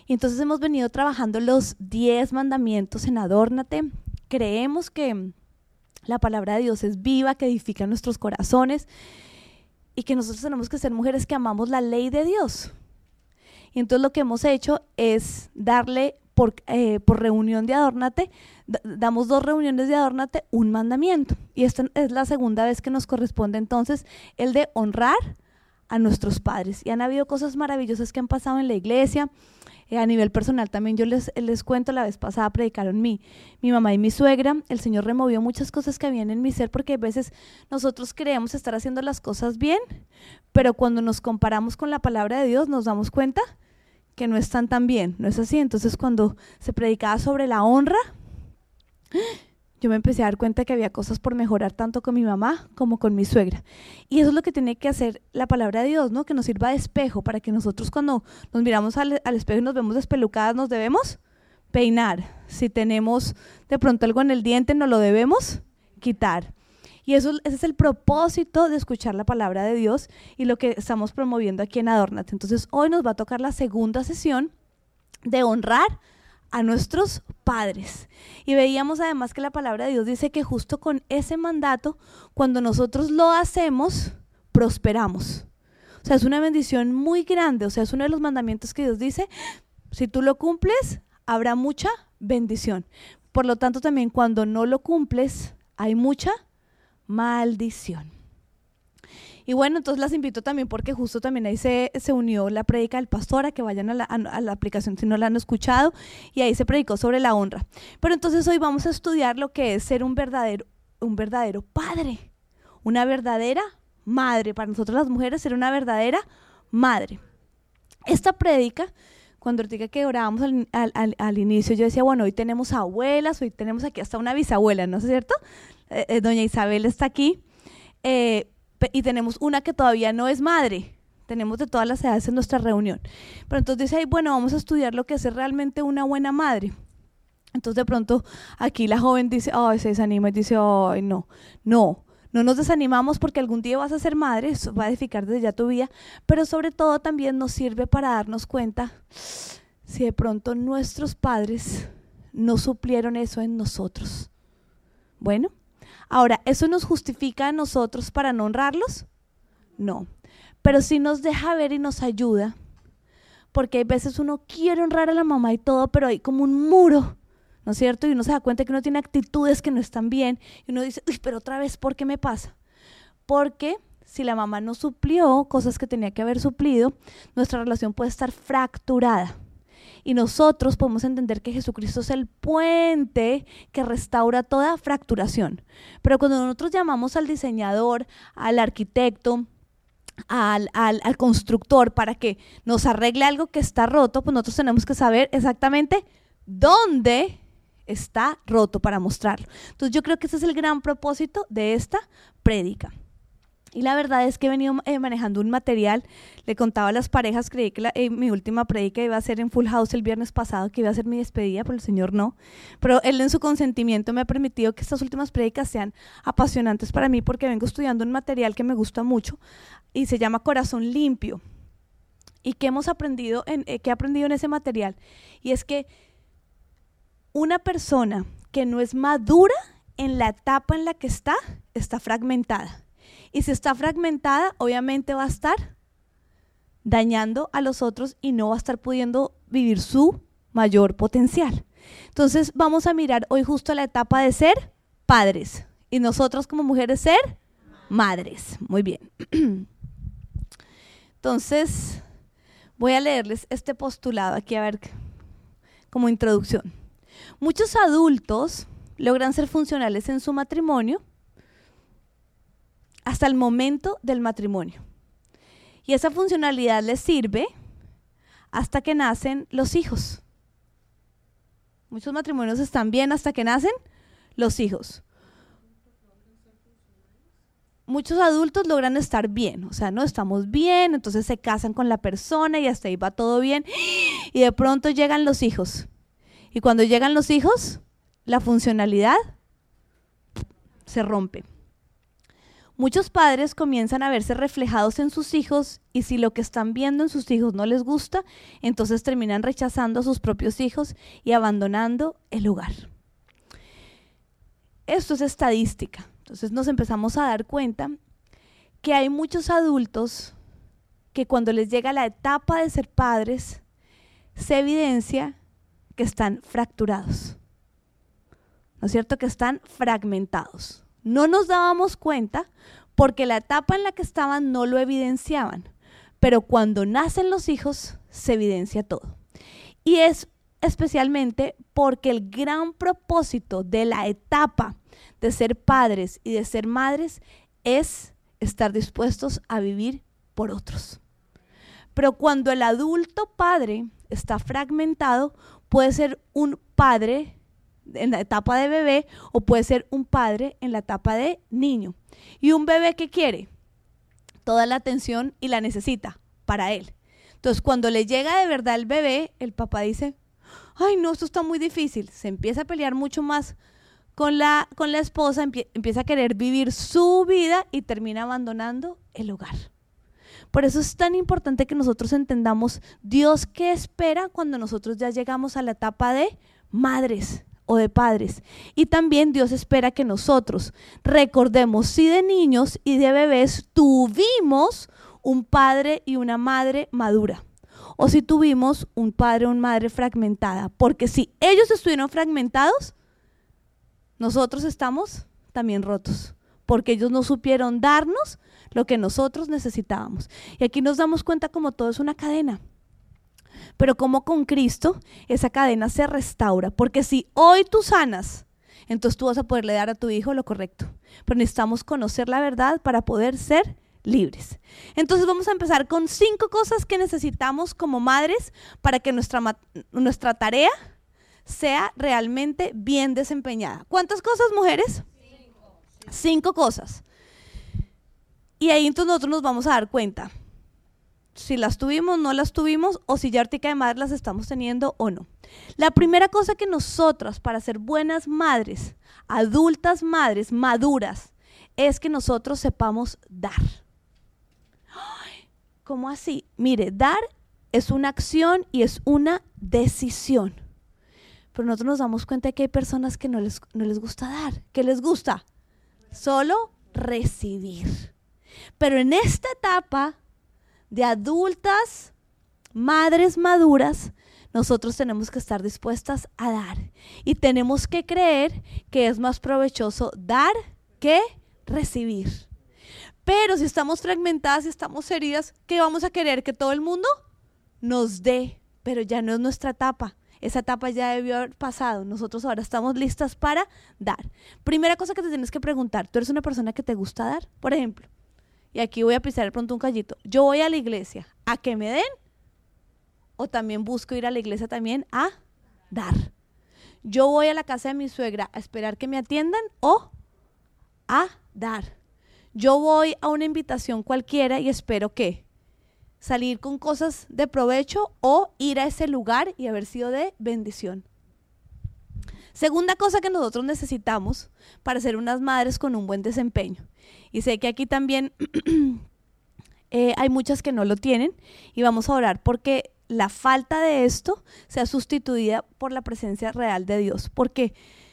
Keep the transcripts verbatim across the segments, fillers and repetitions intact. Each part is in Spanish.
Y entonces hemos venido trabajando los diez mandamientos en Adórnate. Creemos que la palabra de Dios es viva, que edifica nuestros corazones y que nosotros tenemos que ser mujeres que amamos la ley de Dios. Y entonces lo que hemos hecho es darle por, eh, por reunión de Adórnate, d- damos dos reuniones de Adórnate, un mandamiento. Y esta es la segunda vez que nos corresponde entonces el de honrar a nuestros padres. Y han habido cosas maravillosas que han pasado en la iglesia. Eh, a nivel personal también yo les, les cuento, la vez pasada predicaron mi, mi mamá y mi suegra. El Señor removió muchas cosas que habían en mi ser, porque a veces nosotros creemos estar haciendo las cosas bien, pero cuando nos comparamos con la palabra de Dios nos damos cuenta que no están tan bien, ¿no es así? Entonces cuando se predicaba sobre la honra, yo me empecé a dar cuenta que había cosas por mejorar tanto con mi mamá como con mi suegra. Y eso es lo que tiene que hacer la palabra de Dios, ¿no? Que nos sirva de espejo, para que nosotros cuando nos miramos al, al espejo y nos vemos despelucadas, nos debemos peinar. Si tenemos de pronto algo en el diente, nos lo debemos quitar. Y eso, ese es el propósito de escuchar la palabra de Dios y lo que estamos promoviendo aquí en Adórnate. Entonces hoy nos va a tocar la segunda sesión de honrar a nuestros padres. Y veíamos además que la palabra de Dios dice que justo con ese mandato, cuando nosotros lo hacemos, prosperamos. O sea, es una bendición muy grande. O sea, es uno de los mandamientos que Dios dice, si tú lo cumples, habrá mucha bendición. Por lo tanto, también cuando no lo cumples, hay mucha maldición. Y bueno, entonces las invito también, porque justo también ahí se, se unió la prédica del pastor, a que vayan a la, a la aplicación si no la han escuchado, y ahí se predicó sobre la honra. Pero entonces hoy vamos a estudiar lo que es ser un verdadero, un verdadero padre, una verdadera madre. Para nosotros las mujeres, ser una verdadera madre. Esta prédica, cuando ahorita que orábamos al, al, al, al inicio, yo decía, bueno, hoy tenemos abuelas, hoy tenemos aquí hasta una bisabuela, ¿no es cierto? Eh, eh, doña Isabel está aquí, eh, y tenemos una que todavía no es madre. Tenemos de todas las edades en nuestra reunión. Pero entonces dice, ay, bueno, vamos a estudiar lo que es realmente una buena madre. Entonces de pronto aquí la joven dice, ay, se desanima y dice, ay, no, no, no nos desanimamos, porque algún día vas a ser madre, eso va a edificar desde ya tu vida, pero sobre todo también nos sirve para darnos cuenta si de pronto nuestros padres no suplieron eso en nosotros. Bueno, ahora, ¿eso nos justifica a nosotros para no honrarlos? No, pero sí nos deja ver y nos ayuda, porque hay veces uno quiere honrar a la mamá y todo, pero hay como un muro, ¿no es cierto? Y uno se da cuenta que uno tiene actitudes que no están bien, y uno dice, uy, pero otra vez, ¿por qué me pasa? Porque si la mamá no suplió cosas que tenía que haber suplido, nuestra relación puede estar fracturada. Y nosotros podemos entender que Jesucristo es el puente que restaura toda fracturación. Pero cuando nosotros llamamos al diseñador, al arquitecto, al, al, al constructor para que nos arregle algo que está roto, pues nosotros tenemos que saber exactamente dónde está roto para mostrarlo. Entonces yo creo que ese es el gran propósito de esta prédica. Y la verdad es que he venido eh, manejando un material. Le contaba a las parejas, creí que la, eh, mi última prédica iba a ser en Full House el viernes pasado, que iba a ser mi despedida, pero el Señor no. Pero Él en su consentimiento me ha permitido que estas últimas prédicas sean apasionantes para mí, porque vengo estudiando un material que me gusta mucho y se llama Corazón Limpio. ¿Y qué hemos aprendido en, eh, qué he aprendido en ese material? Y es que una persona que no es madura en la etapa en la que está, está fragmentada. Y si está fragmentada, obviamente va a estar dañando a los otros y no va a estar pudiendo vivir su mayor potencial. Entonces vamos a mirar hoy justo la etapa de ser padres y nosotros como mujeres ser madres. Muy bien. Entonces voy a leerles este postulado aquí, a ver, como introducción. Muchos adultos logran ser funcionales en su matrimonio hasta el momento del matrimonio. Y esa funcionalidad les sirve hasta que nacen los hijos. Muchos matrimonios están bien hasta que nacen los hijos. Muchos adultos logran estar bien, o sea, no estamos bien, entonces se casan con la persona y hasta ahí va todo bien. Y de pronto llegan los hijos. Y cuando llegan los hijos, la funcionalidad se rompe. Muchos padres comienzan a verse reflejados en sus hijos y si lo que están viendo en sus hijos no les gusta, entonces terminan rechazando a sus propios hijos y abandonando el hogar. Esto es estadística. Entonces nos empezamos a dar cuenta que hay muchos adultos que cuando les llega la etapa de ser padres, se evidencia que están fracturados. ¿No es cierto? Que están fragmentados. No nos dábamos cuenta porque la etapa en la que estaban no lo evidenciaban, pero cuando nacen los hijos se evidencia todo. Y es especialmente porque el gran propósito de la etapa de ser padres y de ser madres es estar dispuestos a vivir por otros. Pero cuando el adulto padre está fragmentado, puede ser un padre en la etapa de bebé o puede ser un padre en la etapa de niño. Y un bebé que quiere toda la atención y la necesita para él. Entonces cuando le llega de verdad el bebé, el papá dice, ay no, esto está muy difícil. Se empieza a pelear mucho más con la, con la esposa, empie- empieza a querer vivir su vida y termina abandonando el hogar. Por eso es tan importante que nosotros entendamos Dios qué espera cuando nosotros ya llegamos a la etapa de madres o de padres. Y también Dios espera que nosotros recordemos si de niños y de bebés tuvimos un padre y una madre madura, o si tuvimos un padre o una madre fragmentada, porque si ellos estuvieron fragmentados, nosotros estamos también rotos, porque ellos no supieron darnos lo que nosotros necesitábamos. Y aquí nos damos cuenta como todo es una cadena. Pero como con Cristo esa cadena se restaura, porque si hoy tú sanas, entonces tú vas a poderle dar a tu hijo lo correcto. Pero necesitamos conocer la verdad para poder ser libres. Entonces vamos a empezar con cinco cosas que necesitamos como madres para que nuestra, nuestra tarea sea realmente bien desempeñada. ¿Cuántas cosas, mujeres? Cinco. Cinco cosas. Y ahí entonces nosotros nos vamos a dar cuenta si las tuvimos, no las tuvimos, o si ya ahorita de madres las estamos teniendo o no. La primera cosa que nosotras, para ser buenas madres, adultas madres, maduras, es que nosotros sepamos dar. ¿Cómo así? Mire, dar es una acción y es una decisión. Pero nosotros nos damos cuenta de que hay personas que no les, no les gusta dar. ¿Qué les gusta? Solo recibir. Pero en esta etapa de adultas, madres maduras, nosotros tenemos que estar dispuestas a dar. Y tenemos que creer que es más provechoso dar que recibir. Pero si estamos fragmentadas y estamos heridas, ¿qué vamos a querer? Que todo el mundo nos dé, pero ya no es nuestra etapa. Esa etapa ya debió haber pasado. Nosotros ahora estamos listas para dar. Primera cosa que te tienes que preguntar, ¿tú eres una persona que te gusta dar? Por ejemplo, y aquí voy a pisar de pronto un callito, yo voy a la iglesia a que me den, o también busco ir a la iglesia también a dar. Yo voy a la casa de mi suegra a esperar que me atiendan o a dar. Yo voy a una invitación cualquiera y espero que salir con cosas de provecho o ir a ese lugar y haber sido de bendición. Segunda cosa que nosotros necesitamos para ser unas madres con un buen desempeño. Y sé que aquí también eh, hay muchas que no lo tienen y vamos a orar porque la falta de esto sea sustituida por la presencia real de Dios. Porque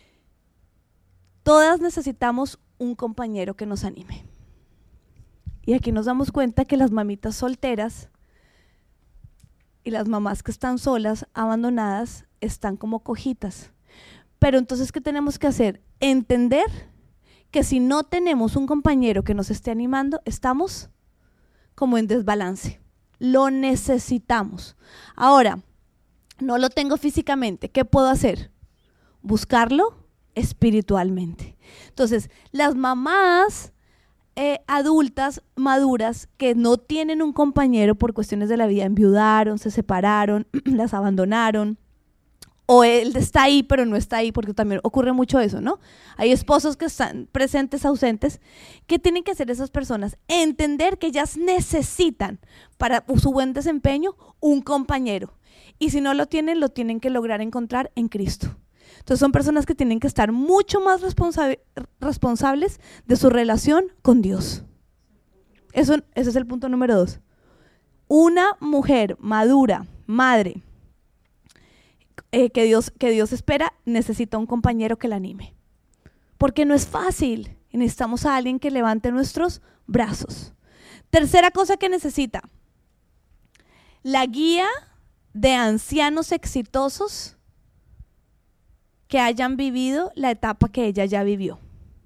todas necesitamos un compañero que nos anime. Y aquí nos damos cuenta que las mamitas solteras y las mamás que están solas, abandonadas, están como cojitas. Pero entonces, ¿qué tenemos que hacer? Entender que si no tenemos un compañero que nos esté animando, estamos como en desbalance. Lo necesitamos. Ahora, no lo tengo físicamente. ¿Qué puedo hacer? Buscarlo espiritualmente. Entonces, las mamás Eh, adultas maduras que no tienen un compañero por cuestiones de la vida, enviudaron, se separaron, las abandonaron, o él está ahí pero no está ahí, porque también ocurre mucho eso, ¿no? Hay esposos que están presentes, ausentes. ¿Qué tienen que hacer esas personas? Entender que ellas necesitan para su buen desempeño un compañero, y si no lo tienen, lo tienen que lograr encontrar en Cristo. Entonces son personas que tienen que estar mucho más responsa- responsables de su relación con Dios. Eso, ese es el punto número dos. Una mujer madura, madre, eh, que, Dios, que Dios espera, necesita un compañero que la anime. Porque no es fácil. Y necesitamos a alguien que levante nuestros brazos. Tercera cosa que necesita. La guía de ancianos exitosos que hayan vivido la etapa que ella ya vivió.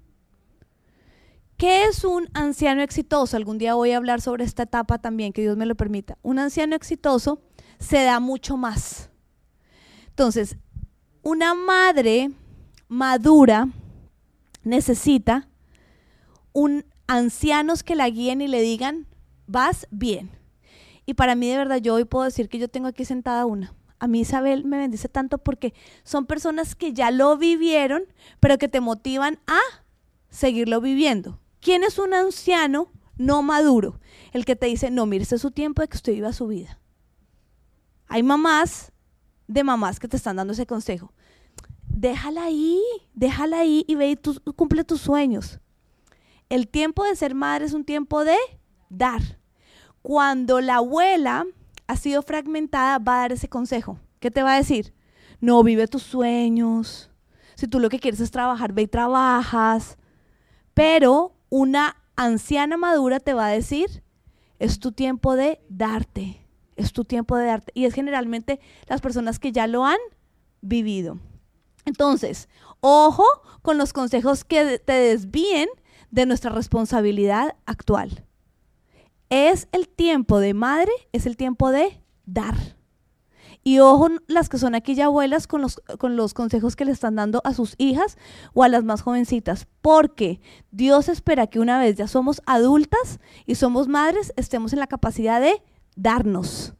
¿Qué es un anciano exitoso? Algún día voy a hablar sobre esta etapa también, que Dios me lo permita. Un anciano exitoso se da mucho más. Entonces, una madre madura necesita un ancianos que la guíen y le digan, vas bien. Y para mí de verdad yo hoy puedo decir que yo tengo aquí sentada una. A mí Isabel me bendice tanto porque son personas que ya lo vivieron, pero que te motivan a seguirlo viviendo. ¿Quién es un anciano no maduro? El que te dice, no, mire, este es su tiempo de que usted viva su vida. Hay mamás de mamás que te están dando ese consejo. Déjala ahí, déjala ahí y ve y tú, cumple tus sueños. El tiempo de ser madre es un tiempo de dar. Cuando la abuela ha sido fragmentada, va a dar ese consejo. ¿Qué te va a decir? No, vive tus sueños. Si tú lo que quieres es trabajar, ve y trabajas. Pero una anciana madura te va a decir, es tu tiempo de darte. Es tu tiempo de darte. Y es generalmente las personas que ya lo han vivido. Entonces, ojo con los consejos que te desvíen de nuestra responsabilidad actual. Es el tiempo de madre, es el tiempo de dar. Y ojo las que son aquí ya abuelas con los, con los consejos que le están dando a sus hijas o a las más jovencitas, porque Dios espera que una vez ya somos adultas y somos madres, estemos en la capacidad de darnos.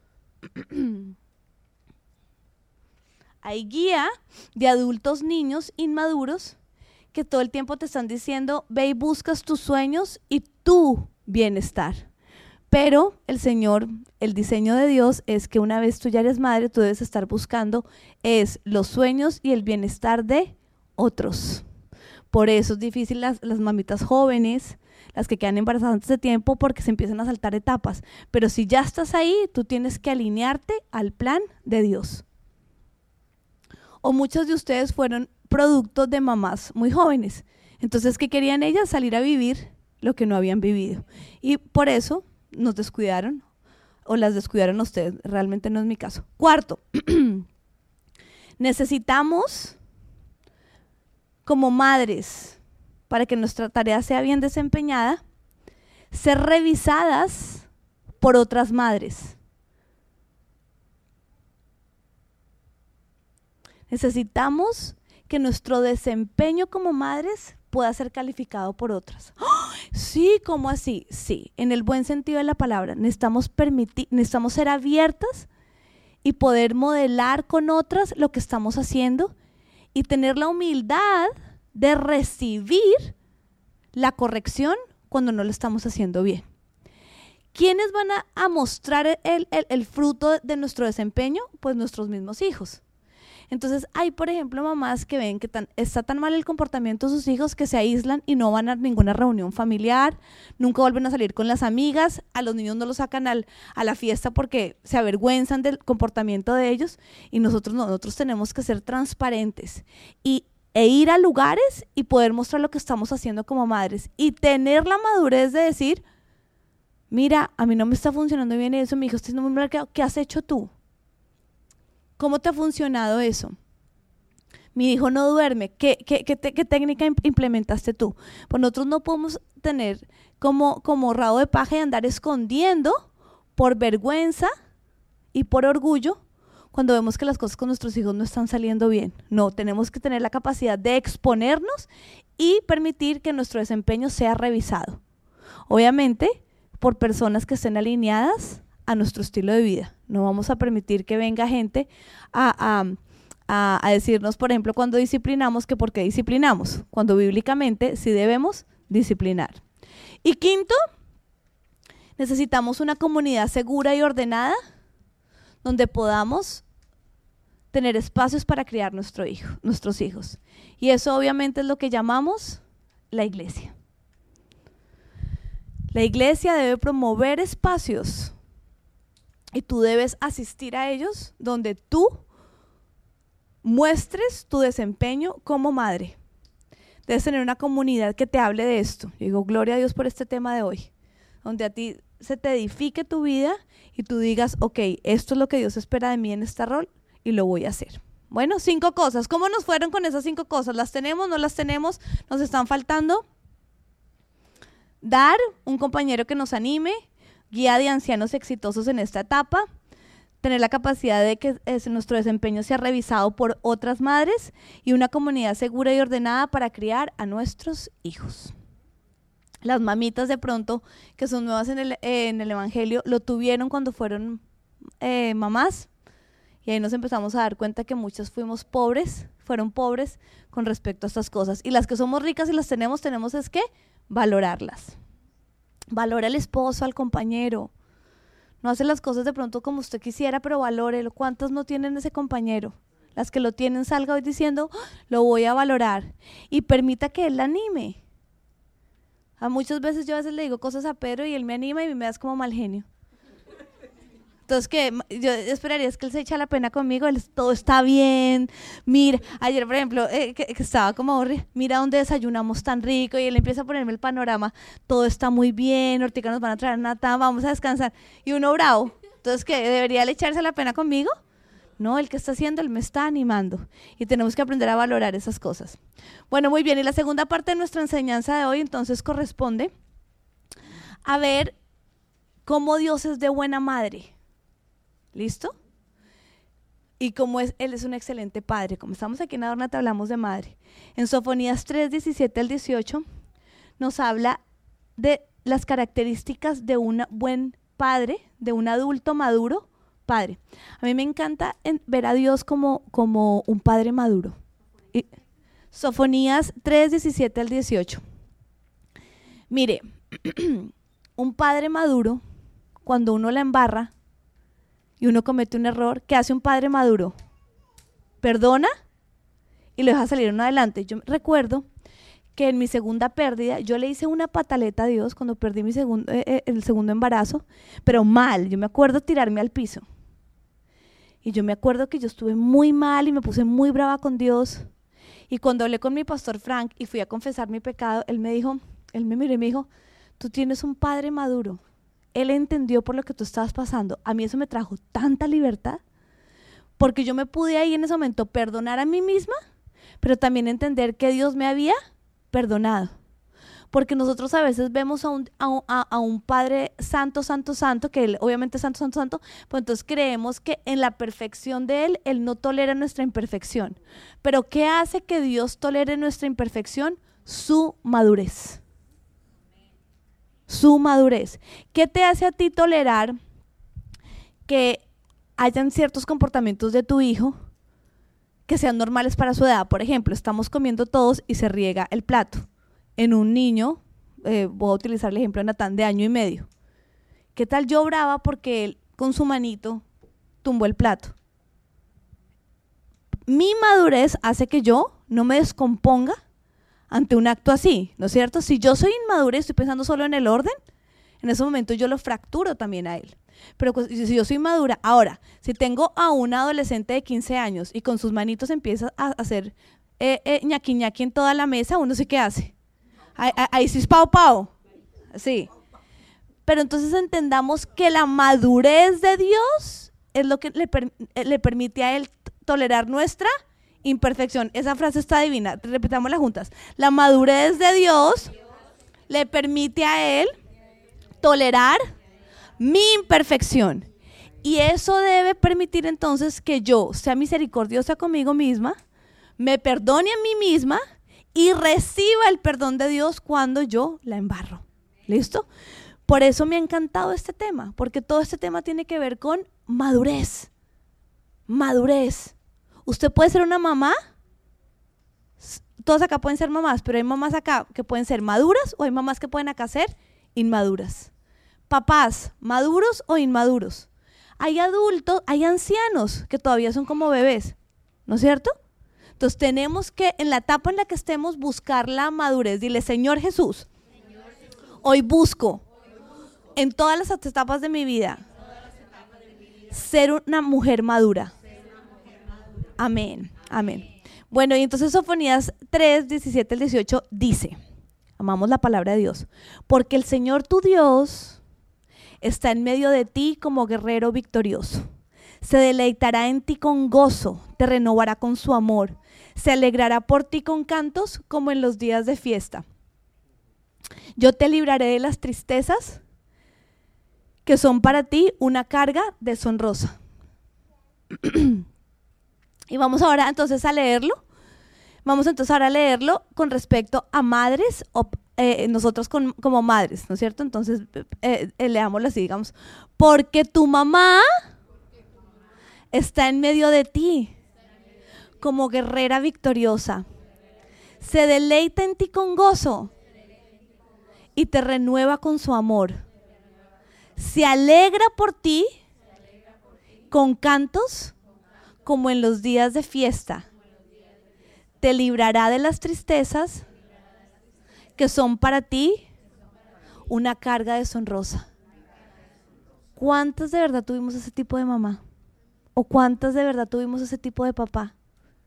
Hay guía de adultos, niños inmaduros que todo el tiempo te están diciendo, ve y buscas tus sueños y tu bienestar. Pero el Señor, el diseño de Dios es que una vez tú ya eres madre, tú debes estar buscando es los sueños y el bienestar de otros. Por eso es difícil las, las mamitas jóvenes, las que quedan embarazadas antes de tiempo, porque se empiezan a saltar etapas. Pero si ya estás ahí, tú tienes que alinearte al plan de Dios. O muchos de ustedes fueron productos de mamás muy jóvenes. Entonces, ¿qué querían ellas? Salir a vivir lo que no habían vivido. Y por eso nos descuidaron o las descuidaron ustedes. Realmente no es mi caso. Cuarto, necesitamos como madres, para que nuestra tarea sea bien desempeñada, ser revisadas por otras madres. Necesitamos que nuestro desempeño como madres pueda ser calificado por otras. ¡Oh! Sí, ¿cómo así? Sí, en el buen sentido de la palabra. Necesitamos permitir, necesitamos ser abiertas y poder modelar con otras lo que estamos haciendo y tener la humildad de recibir la corrección cuando no lo estamos haciendo bien. ¿Quiénes van a, a mostrar el, el, el fruto de nuestro desempeño? Pues nuestros mismos hijos. Entonces hay, por ejemplo, mamás que ven que tan, está tan mal el comportamiento de sus hijos que se aíslan y no van a ninguna reunión familiar, nunca vuelven a salir con las amigas, a los niños no los sacan al, a la fiesta porque se avergüenzan del comportamiento de ellos y nosotros no, nosotros tenemos que ser transparentes y, e ir a lugares y poder mostrar lo que estamos haciendo como madres y tener la madurez de decir, mira, a mí no me está funcionando bien eso, mi hijo está haciendo muy mal, ¿qué has hecho tú? ¿Cómo te ha funcionado eso? Mi hijo no duerme. ¿Qué, qué, qué, te, qué técnica implementaste tú? Pues nosotros no podemos tener como, como rabo de paja y andar escondiendo por vergüenza y por orgullo cuando vemos que las cosas con nuestros hijos no están saliendo bien. No, tenemos que tener la capacidad de exponernos y permitir que nuestro desempeño sea revisado. Obviamente, por personas que estén alineadas a nuestro estilo de vida. No vamos a permitir que venga gente a, a, a, a decirnos, por ejemplo, cuando disciplinamos, que por qué disciplinamos, cuando bíblicamente sí debemos disciplinar. Y quinto, necesitamos una comunidad segura y ordenada donde podamos tener espacios para criar nuestro hijo, nuestros hijos. Y eso obviamente es lo que llamamos la iglesia. La iglesia debe promover espacios y tú debes asistir a ellos donde tú muestres tu desempeño como madre. Debes tener una comunidad que te hable de esto. Yo digo, gloria a Dios por este tema de hoy, donde a ti se te edifique tu vida y tú digas, ok, esto es lo que Dios espera de mí en este rol y lo voy a hacer. Bueno, cinco cosas. ¿Cómo nos fueron con esas cinco cosas? ¿Las tenemos? ¿No las tenemos? ¿Nos están faltando? Dar un compañero que nos anime, guía de ancianos exitosos en esta etapa, tener la capacidad de que es, nuestro desempeño sea revisado por otras madres y una comunidad segura y ordenada para criar a nuestros hijos. Las mamitas de pronto, que son nuevas en el, eh, en el evangelio, lo tuvieron cuando fueron eh, mamás y ahí nos empezamos a dar cuenta que muchas fuimos pobres, fueron pobres con respecto a estas cosas. Y las que somos ricas y las tenemos, tenemos es que valorarlas. Valora al esposo, al compañero. No hace las cosas de pronto como usted quisiera, pero valórelo. ¿Cuántos no tienen ese compañero? Las que lo tienen, salga hoy diciendo, oh, lo voy a valorar. Y permita que él la anime. A muchas veces yo a veces le digo cosas a Pedro y él me anima y me das como mal genio. Entonces, que yo esperaría es que él se echa la pena conmigo, él, todo está bien, mira, ayer por ejemplo, eh, que, que estaba como, mira dónde desayunamos tan rico, y él empieza a ponerme el panorama, todo está muy bien, ahorita nos van a traer nata, vamos a descansar, y uno bravo. Entonces, ¿qué? ¿Debería él echarse la pena conmigo? No, el que está haciendo, él me está animando, y tenemos que aprender a valorar esas cosas. Bueno, muy bien, y la segunda parte de nuestra enseñanza de hoy entonces corresponde a ver cómo Dios es de buena madre. ¿Listo? Y como es, Él es un excelente padre. Como estamos aquí en Adórnate, hablamos de madre. En Sofonías tres, diecisiete al dieciocho nos habla de las características de un buen padre, de un adulto maduro padre. A mí me encanta en, ver a Dios como, como un padre maduro. Y, Sofonías tres, diecisiete al dieciocho. Mire, un padre maduro, cuando uno la embarra, y uno comete un error, ¿qué hace un padre maduro? Perdona y lo deja salir uno adelante. Yo recuerdo que en mi segunda pérdida, yo le hice una pataleta a Dios cuando perdí mi segundo, eh, el segundo embarazo, pero mal. Yo me acuerdo tirarme al piso. Y yo me acuerdo que yo estuve muy mal y me puse muy brava con Dios. Y cuando hablé con mi pastor Frank y fui a confesar mi pecado, él me dijo, él me miró y me dijo, tú tienes un padre maduro. Él entendió por lo que tú estabas pasando. A mí eso me trajo tanta libertad, porque yo me pude ahí en ese momento perdonar a mí misma, pero también entender que Dios me había perdonado. Porque nosotros a veces vemos a un, a un, a un Padre santo, santo, santo, que Él obviamente es santo, santo, santo, pues entonces creemos que en la perfección de Él, Él no tolera nuestra imperfección. Pero ¿qué hace que Dios tolere nuestra imperfección? Su madurez. Su madurez. ¿Qué te hace a ti tolerar que hayan ciertos comportamientos de tu hijo que sean normales para su edad? Por ejemplo, estamos comiendo todos y se riega el plato. En un niño, eh, voy a utilizar el ejemplo de Natán, de año y medio. ¿Qué tal yo brava porque él con su manito tumbó el plato? Mi madurez hace que yo no me descomponga ante un acto así, ¿no es cierto? Si yo soy inmadura y estoy pensando solo en el orden, en ese momento yo lo fracturo también a él. Pero si yo soy madura, ahora, si tengo a un adolescente de quince años y con sus manitos empieza a hacer eh, eh, ñaqui ñaqui en toda la mesa, uno sí que hace. Ahí, ahí sí es pao pao. Sí. Pero entonces entendamos que la madurez de Dios es lo que le, per, le permite a Él tolerar nuestra imperfección. Esa frase está divina, repitámosla juntas. La madurez de Dios le permite a Él tolerar mi imperfección. Y eso debe permitir entonces que yo sea misericordiosa conmigo misma, me perdone a mí misma y reciba el perdón de Dios cuando yo la embarro. ¿Listo? Por eso me ha encantado este tema, porque todo este tema tiene que ver con madurez. Madurez. Usted puede ser una mamá, todos acá pueden ser mamás, pero hay mamás acá que pueden ser maduras o hay mamás que pueden acá ser inmaduras. Papás, maduros o inmaduros. Hay adultos, hay ancianos que todavía son como bebés. ¿no es cierto? Entonces tenemos que, en la etapa en la que estemos, buscar la madurez. Dile, Señor Jesús, hoy busco en todas las etapas de mi vida ser una mujer madura. Amén, amén. Bueno, y entonces Sofonías tres, diecisiete al dieciocho dice, amamos la palabra de Dios, porque el Señor tu Dios está en medio de ti como guerrero victorioso. Se deleitará en ti con gozo, te renovará con su amor, se alegrará por ti con cantos como en los días de fiesta. Yo te libraré de las tristezas que son para ti una carga deshonrosa. Y vamos ahora entonces a leerlo. Vamos entonces ahora a leerlo con respecto a madres, o, eh, nosotros con, como madres, ¿no es cierto? Entonces eh, eh, leámoslo así, digamos. Porque tu mamá está en medio de ti como guerrera victoriosa. Se deleita en ti con gozo y te renueva con su amor. Se alegra por ti con cantos como en los días de fiesta. Te librará de las tristezas que son para ti una carga deshonrosa. ¿Cuántas de verdad tuvimos ese tipo de mamá? ¿O cuántas de verdad tuvimos ese tipo de papá?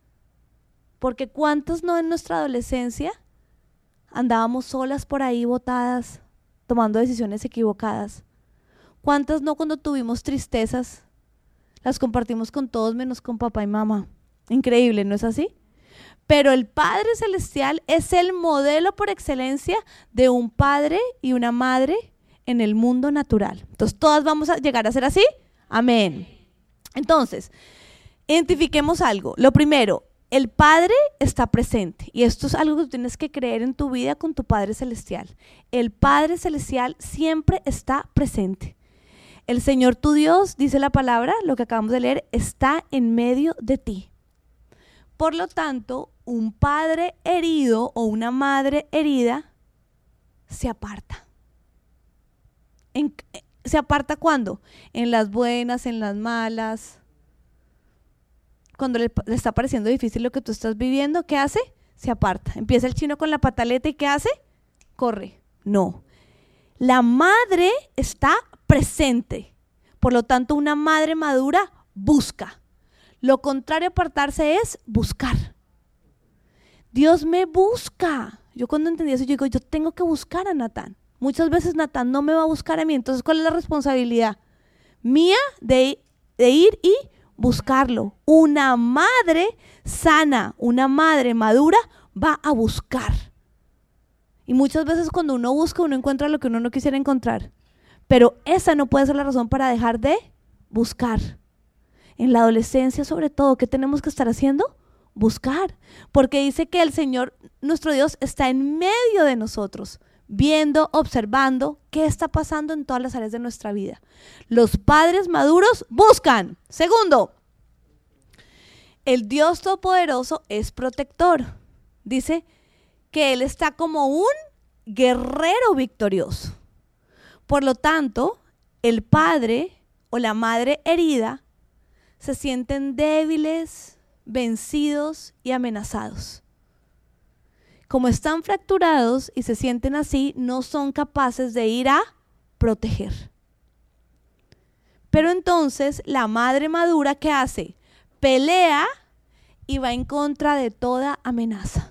Porque ¿cuántos no en nuestra adolescencia andábamos solas por ahí botadas, tomando decisiones equivocadas? ¿Cuántas no cuando tuvimos tristezas las compartimos con todos menos con papá y mamá? Increíble, ¿no es así? Pero el Padre Celestial es el modelo por excelencia de un padre y una madre en el mundo natural. Entonces, ¿todas vamos a llegar a ser así? Amén. Entonces, identifiquemos algo. Lo primero, el Padre está presente. Y esto es algo que tú tienes que creer en tu vida con tu Padre Celestial. El Padre Celestial siempre está presente. El Señor tu Dios, dice la palabra, lo que acabamos de leer, está en medio de ti. Por lo tanto, un padre herido o una madre herida se aparta. En, ¿Se aparta cuándo? En las buenas, en las malas. Cuando le, le está pareciendo difícil lo que tú estás viviendo, ¿qué hace? Se aparta. Empieza el chino con la pataleta y ¿qué hace? Corre. No. La madre está presente. Por lo tanto, una madre madura busca. Lo contrario a apartarse es buscar. Dios me busca. Yo cuando entendí eso, yo digo, yo tengo que buscar a Natán. Muchas veces Natán no me va a buscar a mí. Entonces, ¿cuál es la responsabilidad mía de, de ir y buscarlo? Una madre sana, una madre madura va a buscar. Y muchas veces cuando uno busca, uno encuentra lo que uno no quisiera encontrar. Pero esa no puede ser la razón para dejar de buscar. En la adolescencia, sobre todo, ¿qué tenemos que estar haciendo? Buscar. Porque dice que el Señor, nuestro Dios, está en medio de nosotros, viendo, observando qué está pasando en todas las áreas de nuestra vida. Los padres maduros buscan. Segundo, el Dios Todopoderoso es protector. Dice que Él está como un guerrero victorioso. Por lo tanto, el padre o la madre herida se sienten débiles, vencidos y amenazados. Como están fracturados y se sienten así, no son capaces de ir a proteger. Pero entonces la madre madura, ¿qué hace? Pelea y va en contra de toda amenaza.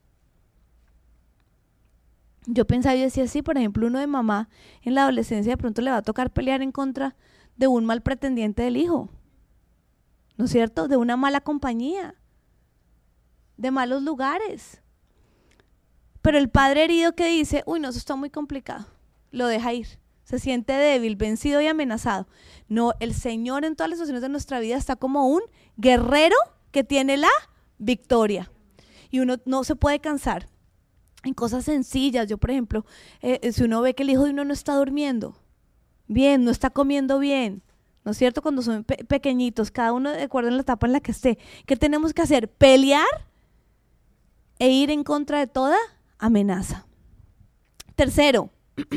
Yo pensaba y decía, sí, por ejemplo, uno de mamá en la adolescencia de pronto le va a tocar pelear en contra de un mal pretendiente del hijo, ¿no es cierto? De una mala compañía, de malos lugares. Pero el padre herido que dice, uy, no, eso está muy complicado, lo deja ir. Se siente débil, vencido y amenazado. No, el Señor en todas las situaciones de nuestra vida está como un guerrero que tiene la victoria. Y uno no se puede cansar en cosas sencillas. Yo, por ejemplo, eh, si uno ve que el hijo de uno no está durmiendo bien, no está comiendo bien, ¿no es cierto? Cuando son pe- pequeñitos, cada uno de acuerdo en la etapa en la que esté, ¿qué tenemos que hacer? Pelear e ir en contra de toda amenaza. Tercero,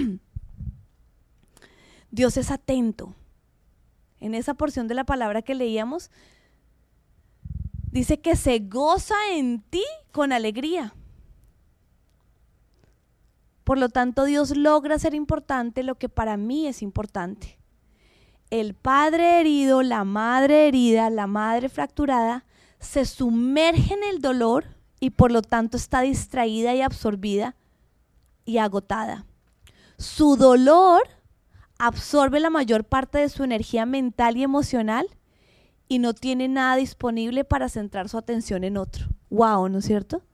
Dios es atento. En esa porción de la palabra que leíamos, Dice que se goza en ti con alegría. Por lo tanto, Dios logra ser importante lo que para mí es importante. El padre herido, la madre herida, la madre fracturada, se sumerge en el dolor y por lo tanto está distraída y absorbida y agotada. Su dolor absorbe la mayor parte de su energía mental y emocional y no tiene nada disponible para centrar su atención en otro. Wow, ¿no es cierto?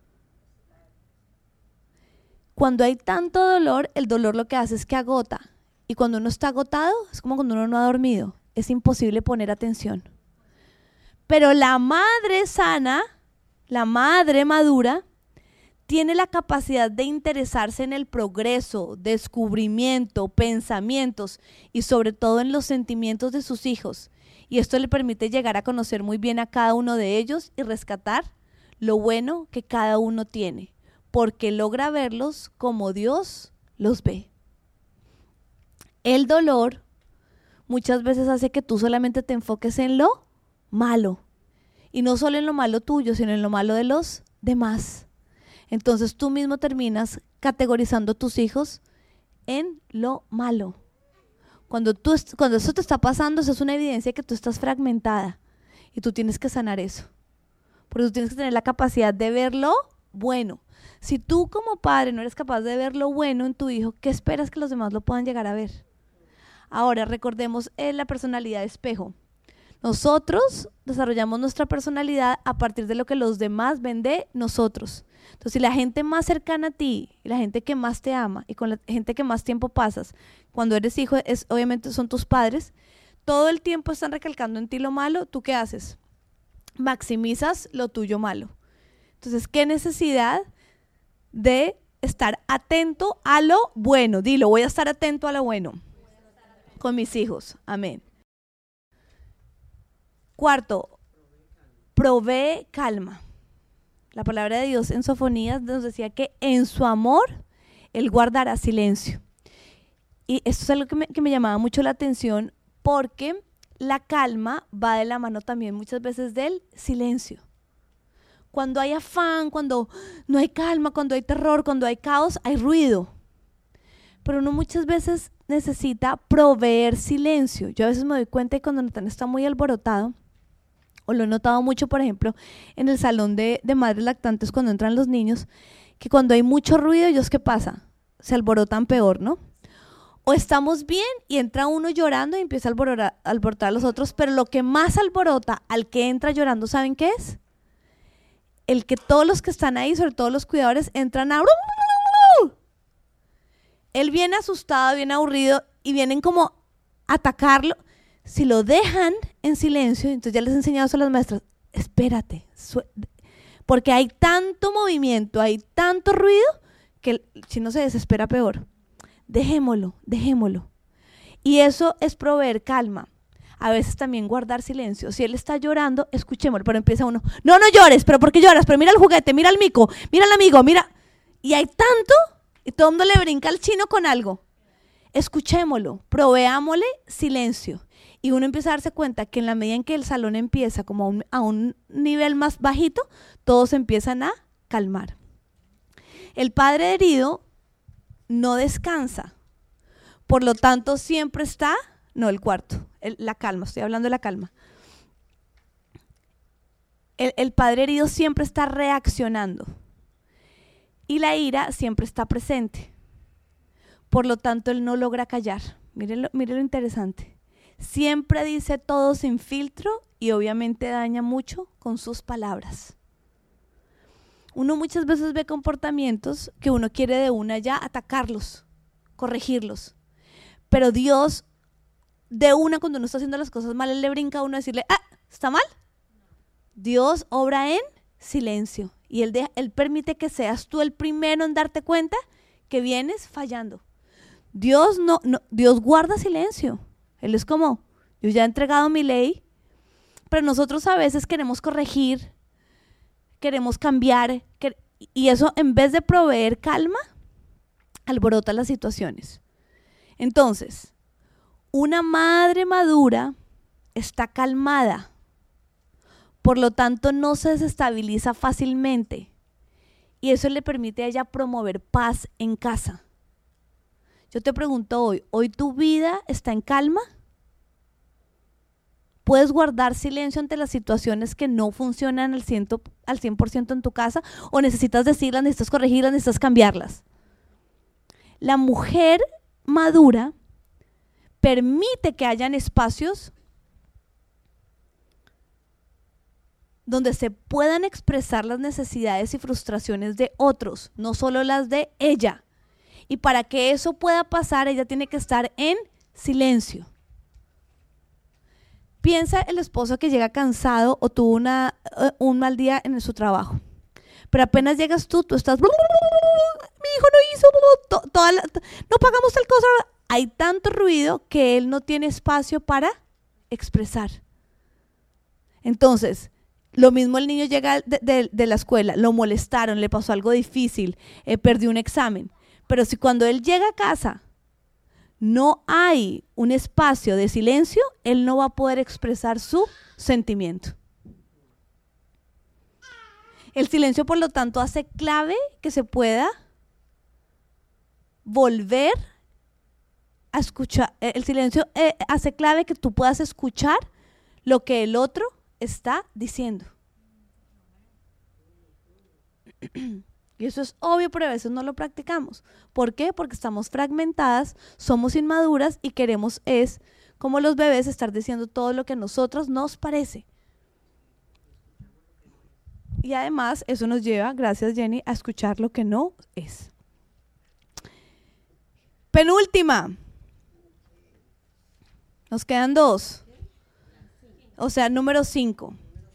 Cuando hay tanto dolor, el dolor lo que hace es que agota. Y cuando uno está agotado, es como cuando uno no ha dormido. Es imposible poner atención. Pero la madre sana, la madre madura, tiene la capacidad de interesarse en el progreso, descubrimiento, pensamientos y sobre todo en los sentimientos de sus hijos. Y esto le permite llegar a conocer muy bien a cada uno de ellos y rescatar lo bueno que cada uno tiene, porque logra verlos como Dios los ve. El dolor muchas veces hace que tú solamente te enfoques en lo malo. Y no solo en lo malo tuyo, sino en lo malo de los demás. Entonces tú mismo terminas categorizando a tus hijos en lo malo. Cuando, tú, cuando eso te está pasando, eso es una evidencia que tú estás fragmentada. Y tú tienes que sanar eso. Porque tú tienes que tener la capacidad de ver lo bueno. Si tú como padre no eres capaz de ver lo bueno en tu hijo, ¿qué esperas que los demás lo puedan llegar a ver? Ahora, recordemos eh, la personalidad de espejo. Nosotros desarrollamos nuestra personalidad a partir de lo que los demás ven de nosotros. Entonces, si la gente más cercana a ti, y la gente que más te ama, y con la gente que más tiempo pasas, cuando eres hijo, es, obviamente son tus padres, todo el tiempo están recalcando en ti lo malo, ¿tú qué haces? Maximizas lo tuyo malo. Entonces, ¿qué necesidad de estar atento a lo bueno? Dilo, voy a estar atento a lo bueno con mis hijos. Amén. Cuarto, provee calma. La palabra de Dios en Sofonías nos decía que en su amor Él guardará silencio. Y esto es algo que me, que me llamaba mucho la atención porque la calma va de la mano también muchas veces del silencio. Cuando hay afán, cuando no hay calma, cuando hay terror, cuando hay caos, hay ruido. Pero uno muchas veces necesita proveer silencio. Yo a veces me doy cuenta que cuando Natán está muy alborotado, o lo he notado mucho, por ejemplo, en el salón de, de madres lactantes cuando entran los niños, que cuando hay mucho ruido, ¿ellos qué pasa? Se alborotan peor, ¿no? O estamos bien y entra uno llorando y empieza a alborotar, a alborotar a los otros, pero lo que más alborota al que entra llorando, ¿saben qué es? El que todos los que están ahí, sobre todo los cuidadores, entran a... Él viene asustado, viene aburrido y vienen como a atacarlo. Si lo dejan en silencio, entonces ya les he enseñado eso a las maestras, espérate, porque hay tanto movimiento, hay tanto ruido, que el chino se desespera peor. Dejémoslo, dejémoslo. Y eso es proveer calma. A veces también guardar silencio. Si él está llorando, escuchémoslo, pero empieza uno, no, no llores, pero ¿por qué lloras? Pero mira el juguete, mira el mico, mira el amigo, mira. Y hay tanto, y todo el mundo le brinca al chino con algo. Escuchémoslo, proveámosle silencio. Y uno empieza a darse cuenta que en la medida en que el salón empieza como a un, a un nivel más bajito, todos empiezan a calmar. El padre herido no descansa, por lo tanto siempre está, no el cuarto, el, la calma, estoy hablando de la calma. El, el padre herido siempre está reaccionando y la ira siempre está presente, por lo tanto él no logra callar. Miren lo, miren lo interesante. Siempre dice todo sin filtro y obviamente daña mucho con sus palabras. Uno muchas veces ve comportamientos que uno quiere de una ya atacarlos, corregirlos. Pero Dios, de una, cuando uno está haciendo las cosas mal, Él le brinca a uno a decirle, ah, ¿está mal? Dios obra en silencio y Él, deja, Él permite que seas tú el primero en darte cuenta que vienes fallando. Dios, no, no, Dios guarda silencio. Él es como, yo ya he entregado mi ley, pero nosotros a veces queremos corregir, queremos cambiar, quer- y eso en vez de proveer calma, alborota las situaciones. Entonces, una madre madura está calmada Por lo tanto, no se desestabiliza fácilmente y eso le permite a ella promover paz en casa. Yo te pregunto hoy, ¿hoy tu vida está en calma? ¿Puedes guardar silencio ante las situaciones que no funcionan al cien por ciento en tu casa? ¿O necesitas decirlas, necesitas corregirlas, necesitas cambiarlas? La mujer madura permite que hayan espacios donde se puedan expresar las necesidades y frustraciones de otros, no solo las de ella. Y para que eso pueda pasar, ella tiene que estar en silencio. Piensa el esposo que llega cansado o tuvo una, uh, un mal día en su trabajo. Pero apenas llegas tú, tú estás, mi hijo no hizo, to, toda la, to, no pagamos tal cosa. Hay tanto ruido que él no tiene espacio para expresar. Entonces, lo mismo el niño llega de, de, de la escuela, lo molestaron, le pasó algo difícil, eh, perdió un examen. Pero si cuando él llega a casa no hay un espacio de silencio, él no va a poder expresar su sentimiento. El silencio, por lo tanto, hace clave que se pueda volver a escuchar. El silencio eh, hace clave que tú puedas escuchar lo que el otro está diciendo. Y eso es obvio, pero a veces no lo practicamos. ¿Por qué? Porque estamos fragmentadas, somos inmaduras y queremos es, como los bebés, estar diciendo todo lo que a nosotros nos parece. Y además eso nos lleva, gracias Jenny, a escuchar lo que no es. Penúltima. Nos quedan dos. O sea, número cinco.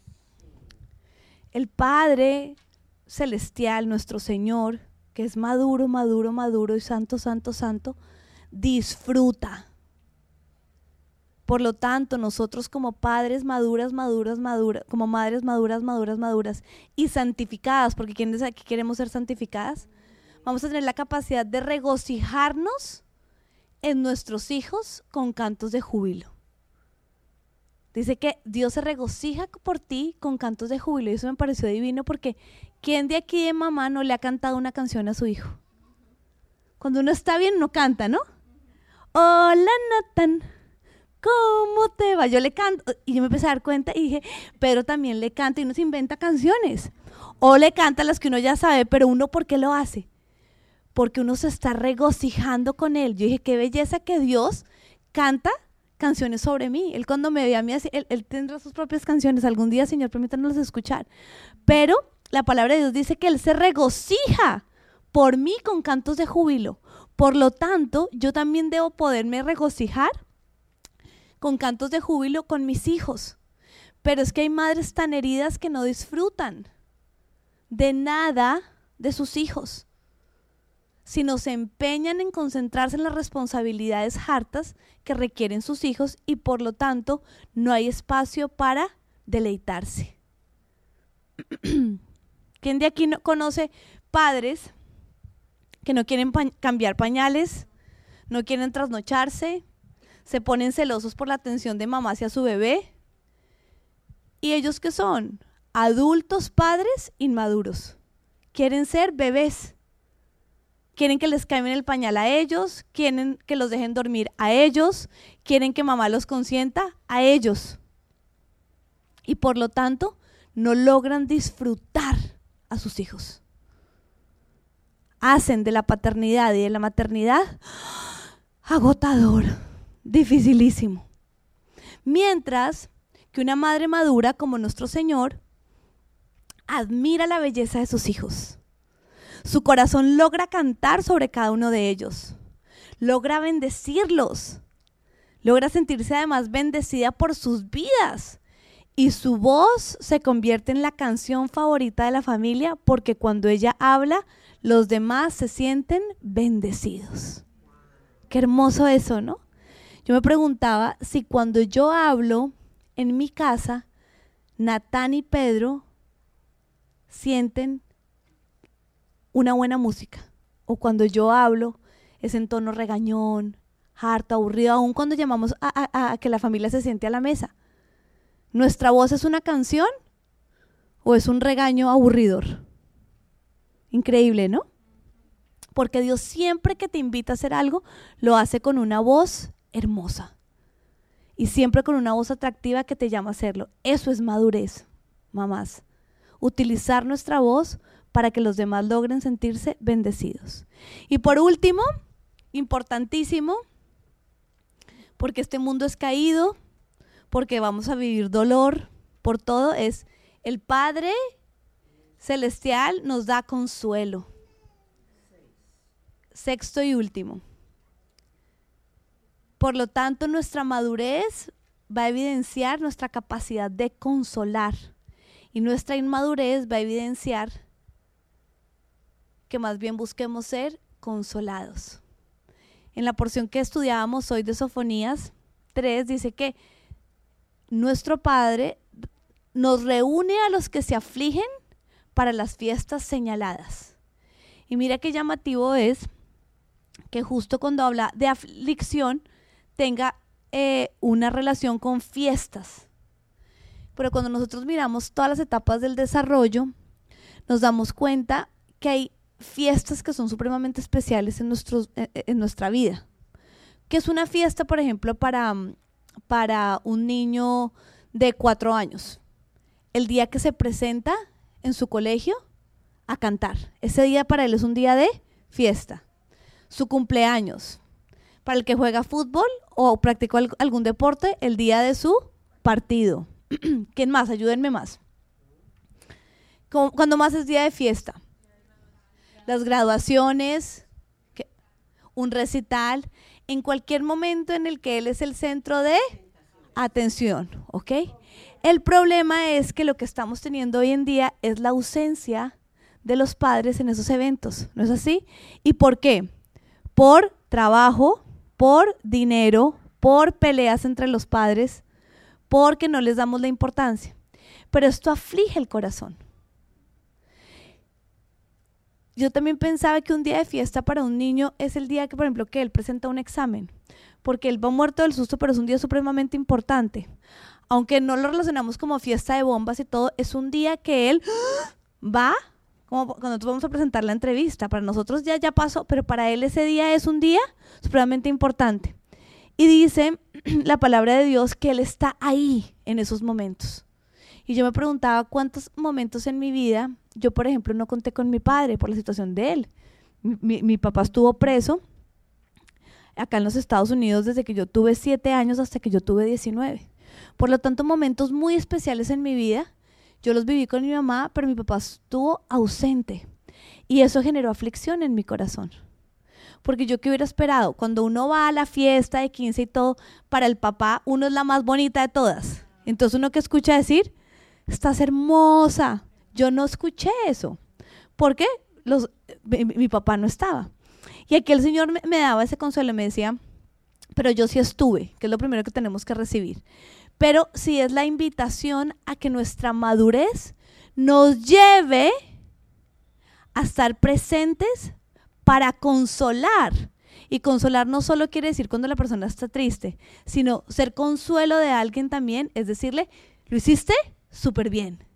El Padre Celestial, nuestro Señor, que es maduro, maduro, maduro y santo, santo, santo, disfruta. Por lo tanto, nosotros como padres maduras, maduras, maduras, como madres maduras, maduras, maduras y santificadas, porque ¿quiénes aquí queremos ser santificadas? Vamos a tener la capacidad de regocijarnos en nuestros hijos con cantos de júbilo. Dice que Dios se regocija por ti con cantos de júbilo y eso me pareció divino porque ¿quién de aquí de mamá no le ha cantado una canción a su hijo? Cuando uno está bien uno canta, ¿no? Hola Nathan, ¿cómo te va? Yo le canto y yo me empecé a dar cuenta y dije, Pedro también le canta y uno se inventa canciones o le canta las que uno ya sabe, pero uno ¿por qué lo hace? Porque uno se está regocijando con él. Yo dije, qué belleza que Dios canta canciones sobre mí. Él cuando me ve a mí así, él, él tendrá sus propias canciones. Algún día, Señor, permítanos escuchar. Pero la palabra de Dios dice que Él se regocija por mí con cantos de júbilo. Por lo tanto, yo también debo poderme regocijar con cantos de júbilo con mis hijos. Pero es que hay madres tan heridas que no disfrutan de nada de sus hijos, sino se empeñan en concentrarse en las responsabilidades hartas que requieren sus hijos y por lo tanto no hay espacio para deleitarse. ¿Quién de aquí no conoce padres que no quieren pa- cambiar pañales, no quieren trasnocharse, se ponen celosos por la atención de mamá hacia su bebé? ¿Y ellos qué son? Adultos padres inmaduros. Quieren ser bebés. Quieren que les cambien el pañal a ellos, quieren que los dejen dormir a ellos, quieren que mamá los consienta a ellos. Y por lo tanto, no logran disfrutar a sus hijos. Hacen de la paternidad y de la maternidad agotador, dificilísimo. Mientras que una madre madura como nuestro Señor admira la belleza de sus hijos. Su corazón logra cantar sobre cada uno de ellos, logra bendecirlos, logra sentirse además bendecida por sus vidas y su voz se convierte en la canción favorita de la familia porque cuando ella habla, los demás se sienten bendecidos. Qué hermoso eso, ¿no? Yo me preguntaba si cuando yo hablo en mi casa, Natán y Pedro sienten una buena música, o cuando yo hablo es en tono regañón, harto, aburrido, aún cuando llamamos a, a, a que la familia se siente a la mesa. ¿Nuestra voz es una canción o es un regaño aburridor? Increíble, ¿no? Porque Dios siempre que te invita a hacer algo, lo hace con una voz hermosa. Y siempre con una voz atractiva que te llama a hacerlo. Eso es madurez, mamás. Utilizar nuestra voz para que los demás logren sentirse bendecidos. Y por último, importantísimo, porque este mundo es caído, porque vamos a vivir dolor, por todo, es el Padre Celestial nos da consuelo. Sexto y último. Por lo tanto, nuestra madurez va a evidenciar nuestra capacidad de consolar y nuestra inmadurez va a evidenciar que más bien busquemos ser consolados. En la porción que estudiábamos hoy de Sofonías tres dice que nuestro Padre nos reúne a los que se afligen para las fiestas señaladas. Y mira qué llamativo es que justo cuando habla de aflicción tenga eh, una relación con fiestas. Pero cuando nosotros miramos todas las etapas del desarrollo, nos damos cuenta que hay fiestas que son supremamente especiales en, nuestros, eh, en nuestra vida. ¿Qué es una fiesta, por ejemplo, para, para un niño de cuatro años? El día que se presenta en su colegio a cantar. Ese día para él es un día de fiesta. Su cumpleaños. Para el que juega fútbol o practicó algún deporte, el día de su partido. ¿Quién más? Ayúdenme más. ¿Cuándo más es día de fiesta? Las graduaciones, ¿qué? Un recital, en cualquier momento en el que él es el centro de atención, ¿ok? El problema es que lo que estamos teniendo hoy en día es la ausencia de los padres en esos eventos, ¿no es así? ¿Y por qué? Por trabajo, por dinero, por peleas entre los padres, porque no les damos la importancia. Pero esto aflige el corazón. Yo también pensaba que un día de fiesta para un niño es el día que, por ejemplo, que él presenta un examen, porque él va muerto del susto, pero es un día supremamente importante. Aunque no lo relacionamos como fiesta de bombas y todo, es un día que él va, como cuando nosotros vamos a presentar la entrevista, para nosotros ya, ya pasó, pero para él ese día es un día supremamente importante. Y dice la palabra de Dios que él está ahí en esos momentos. Y yo me preguntaba cuántos momentos en mi vida, yo por ejemplo no conté con mi padre por la situación de él. Mi, mi, mi papá estuvo preso acá en los Estados Unidos desde que yo tuve siete años hasta que yo tuve diecinueve. Por lo tanto, momentos muy especiales en mi vida, yo los viví con mi mamá, pero mi papá estuvo ausente. Y eso generó aflicción en mi corazón. Porque yo qué hubiera esperado, cuando uno va a la fiesta de quince y todo, para el papá uno es la más bonita de todas. Entonces uno que escucha decir, estás hermosa. Yo no escuché eso, porque los, mi, mi papá no estaba. Y aquí el Señor me, me daba ese consuelo, me decía, pero yo sí estuve, que es lo primero que tenemos que recibir. Pero sí es la invitación a que nuestra madurez nos lleve a estar presentes para consolar. Y consolar no solo quiere decir cuando la persona está triste, sino ser consuelo de alguien también, es decirle, lo hiciste súper bien.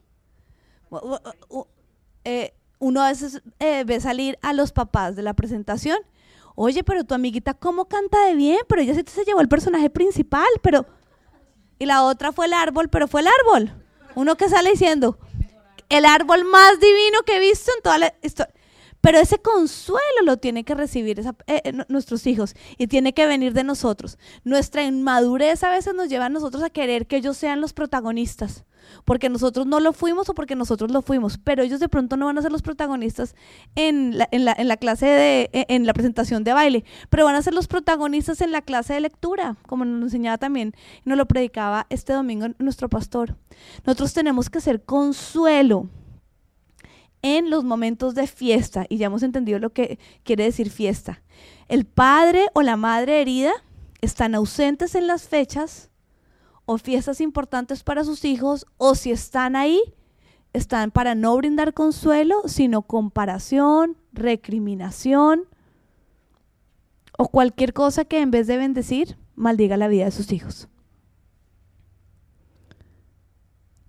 Eh, uno a veces eh, ve salir a los papás de la presentación, oye, pero tu amiguita cómo canta de bien, pero ella sí se llevó el personaje principal, pero... Y la otra fue el árbol, pero fue el árbol. Uno que sale diciendo, el árbol más divino que he visto en toda la historia. Pero ese consuelo lo tienen que recibir esa, eh, nuestros hijos y tiene que venir de nosotros. Nuestra inmadurez a veces nos lleva a nosotros a querer que ellos sean los protagonistas, porque nosotros no lo fuimos o porque nosotros lo fuimos, pero ellos de pronto no van a ser los protagonistas en la, en la, en la clase de, en la presentación de baile, pero van a ser los protagonistas en la clase de lectura, como nos enseñaba también y nos lo predicaba este domingo nuestro pastor. Nosotros tenemos que ser consuelo en los momentos de fiesta, y ya hemos entendido lo que quiere decir fiesta. El padre o la madre herida están ausentes en las fechas o fiestas importantes para sus hijos, o si están ahí, están para no brindar consuelo, sino comparación, recriminación o cualquier cosa que en vez de bendecir, maldiga la vida de sus hijos.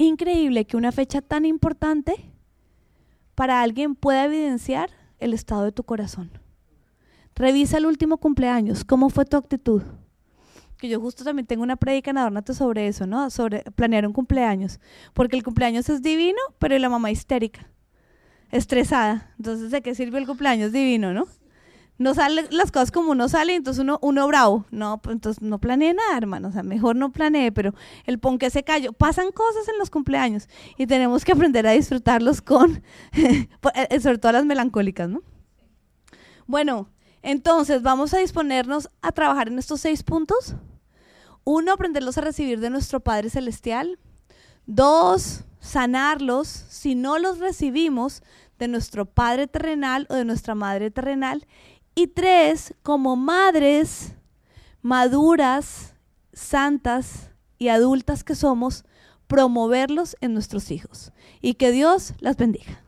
increíble que una fecha tan importante para alguien pueda evidenciar el estado de tu corazón. Revisa el último cumpleaños, ¿cómo fue tu actitud? Que yo justo también tengo una prédica en Adórnate sobre eso, ¿no? Sobre planear un cumpleaños, porque el cumpleaños es divino, pero la mamá histérica, estresada. Entonces, ¿de qué sirve el cumpleaños divino, no? No salen las cosas como uno sale, entonces uno, uno bravo. No, pues entonces no planeé nada, hermano. O sea, mejor no planeé, pero el ponqué se cayó. Pasan cosas en los cumpleaños y tenemos que aprender a disfrutarlos con, sobre todo las melancólicas, ¿no? Bueno, entonces vamos a disponernos a trabajar en estos seis puntos. Uno, aprenderlos a recibir de nuestro Padre Celestial. Dos, sanarlos si no los recibimos de nuestro Padre terrenal o de nuestra Madre terrenal. Y tres, como madres maduras, santas y adultas que somos, promoverlos en nuestros hijos. Y que Dios las bendiga.